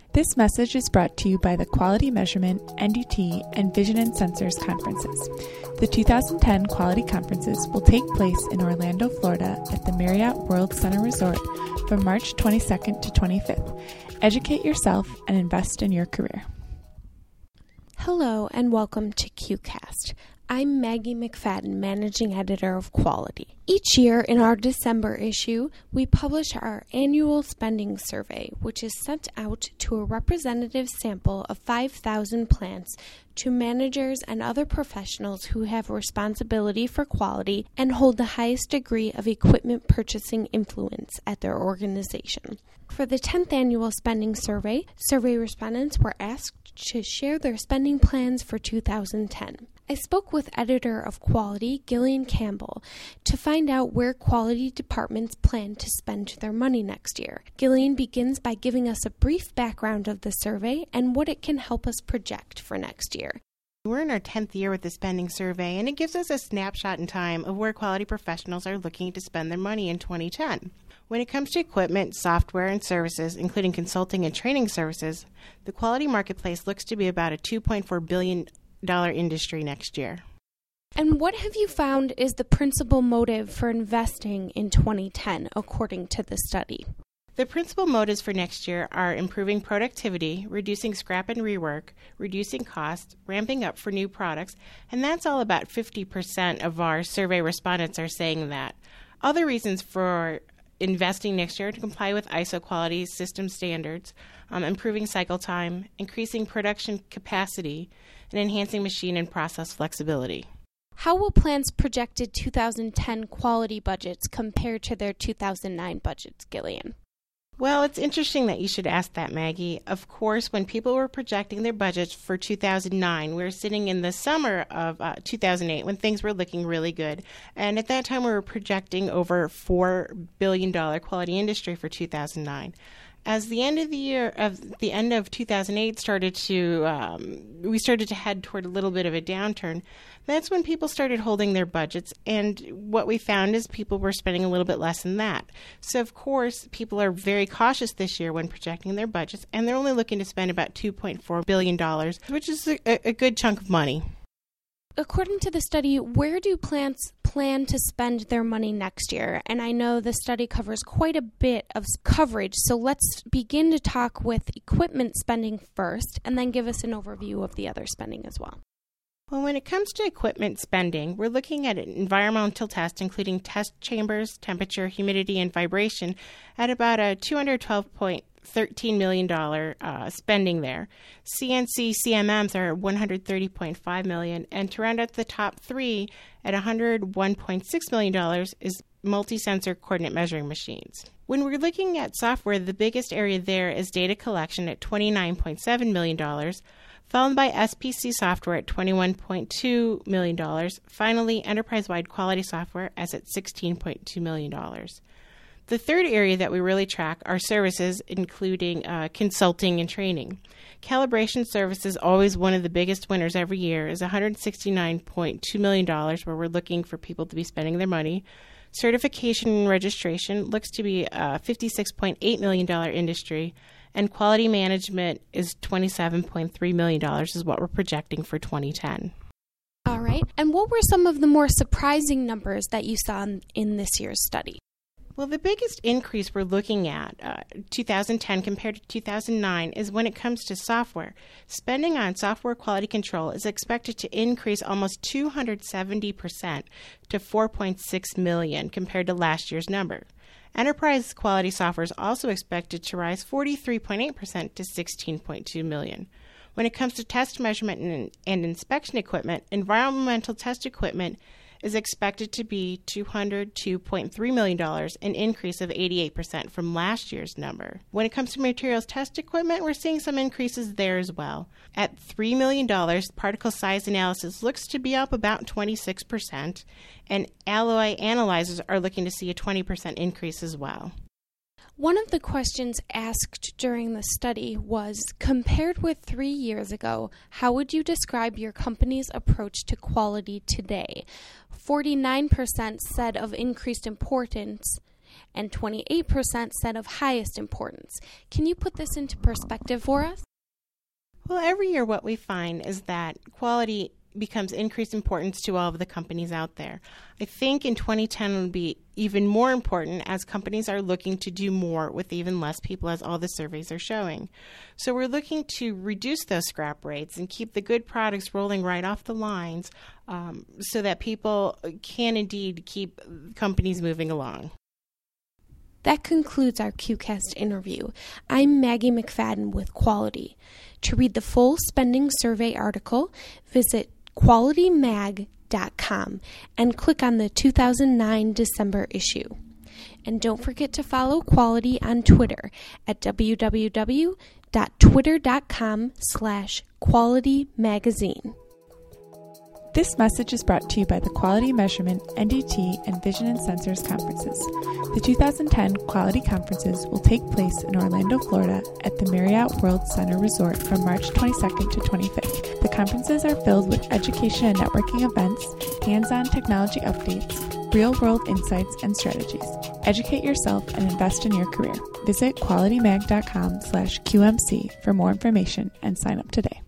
This message is brought to you by the Quality Measurement, NDT, and Vision and Sensors conferences. The 2010 Quality Conferences will take place in Orlando, Florida at the Marriott World Center Resort from March 22nd to 25th. Educate yourself and invest in your career. Hello and welcome to QCast. I'm Maggie McFadden, Managing Editor of Quality. Each year in our December issue, we publish our annual spending survey, which is sent out to a representative sample of 5,000 plants to managers and other professionals who have responsibility for quality and hold the highest degree of equipment purchasing influence at their organization. For the 10th annual spending survey respondents were asked to share their spending plans for 2010. I spoke with editor of Quality, Gillian Campbell, to find out where quality departments plan to spend their money next year. Gillian begins by giving us a brief background of the survey and what it can help us project for next year. We're in our 10th year with the spending survey, and it gives us a snapshot in time of where quality professionals are looking to spend their money in 2010. When it comes to equipment, software, and services, including consulting and training services, the quality marketplace looks to be about a $2.4 billion industry next year. And what have you found is the principal motive for investing in 2010, according to the study? The principal motives for next year are improving productivity, reducing scrap and rework, reducing costs, ramping up for new products, and that's all about 50% of our survey respondents are saying that. Other reasons for investing next year to comply with ISO quality system standards, improving cycle time, increasing production capacity, and enhancing machine and process flexibility. How will plants' projected 2010 quality budgets compare to their 2009 budgets, Gillian? Well, it's interesting that you should ask that, Maggie. Of course, when people were projecting their budgets for 2009, we were sitting in the summer of 2008 when things were looking really good. And at that time, we were projecting over $4 billion quality industry for 2009. As the end of 2008 we started to head toward a little bit of a downturn. That's when people started holding their budgets, and what we found is people were spending a little bit less than that. So, of course, people are very cautious this year when projecting their budgets, and they're only looking to spend about $2.4 billion, which is a good chunk of money. According to the study, where do plants plan to spend their money next year? And I know the study covers quite a bit of coverage, so let's begin to talk with equipment spending first, and then give us an overview of the other spending as well. Well, when it comes to equipment spending, we're looking at an environmental test, including test chambers, temperature, humidity, and vibration, at about a $212.13 million spending there. CNC CMMs are $130.5 million, and to round out the top three at $101.6 million is multi-sensor coordinate measuring machines. When we're looking at software, the biggest area there is data collection at $29.7 million, followed by SPC software at $21.2 million. Finally, enterprise-wide quality software as at $16.2 million. The third area that we really track are services, including consulting and training. Calibration services, always one of the biggest winners every year, is $169.2 million, where we're looking for people to be spending their money. Certification and registration looks to be a $56.8 million industry, and quality management is $27.3 million is what we're projecting for 2010. All right. And what were some of the more surprising numbers that you saw in this year's study? Well, the biggest increase we're looking at 2010 compared to 2009 is when it comes to software. Spending on software quality control is expected to increase almost 270% to $4.6 million compared to last year's number. Enterprise quality software is also expected to rise 43.8% to $16.2 million. When it comes to test measurement and inspection equipment, environmental test equipment is expected to be $202.3 million, an increase of 88% from last year's number. When it comes to materials test equipment, we're seeing some increases there as well. At $3 million, particle size analysis looks to be up about 26%, and alloy analyzers are looking to see a 20% increase as well. One of the questions asked during the study was, compared with 3 years ago, how would you describe your company's approach to quality today? 49% said of increased importance, and 28% said of highest importance. Can you put this into perspective for us? Well, every year what we find is that quality becomes increased importance to all of the companies out there. I think in 2010 it will be even more important as companies are looking to do more with even less people, as all the surveys are showing. So we're looking to reduce those scrap rates and keep the good products rolling right off the lines so that people can indeed keep companies moving along. That concludes our QCast interview. I'm Maggie McFadden with Quality. To read the full spending survey article, visit qualitymag.com and click on the 2009 December issue. And don't forget to follow Quality on Twitter at www.twitter.com/qualitymagazine. This message is brought to you by the Quality Measurement, NDT, and Vision and Sensors conferences. The 2010 Quality Conferences will take place in Orlando, Florida at the Marriott World Center Resort from March 22nd to 25th. The conferences are filled with education and networking events, hands-on technology updates, real-world insights and strategies. Educate yourself and invest in your career. Visit qualitymag.com/QMC for more information and sign up today.